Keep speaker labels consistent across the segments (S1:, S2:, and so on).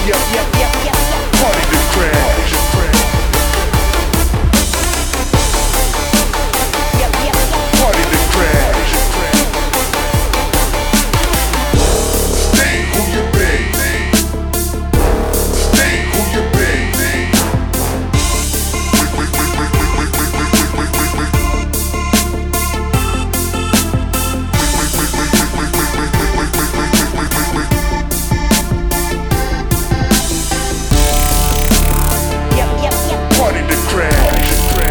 S1: Party to crash. Party to crash. Stay who you be. Stay who you be. Party to crash.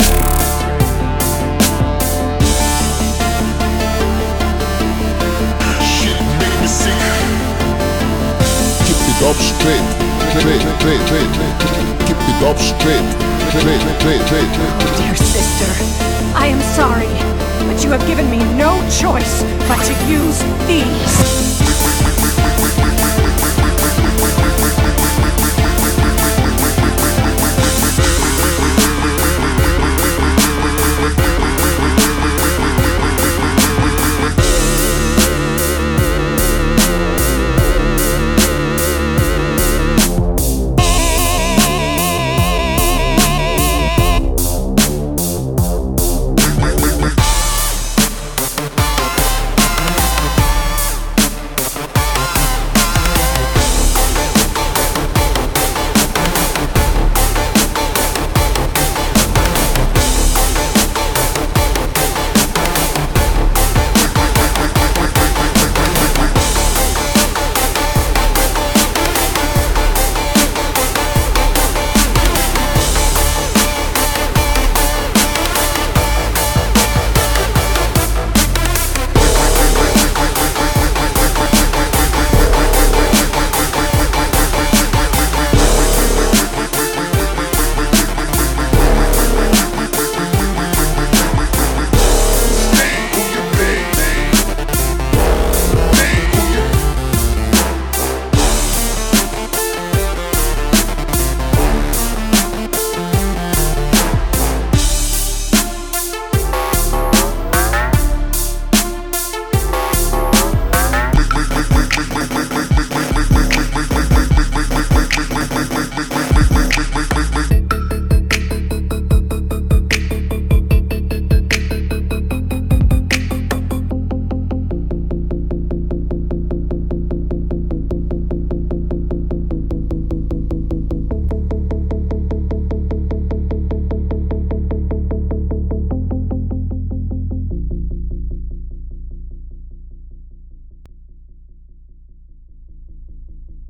S1: Shit make me sick.
S2: Keep it up straight. Keep it up straight.
S3: Dear sister, I am sorry, but you have given me no choice but to use these.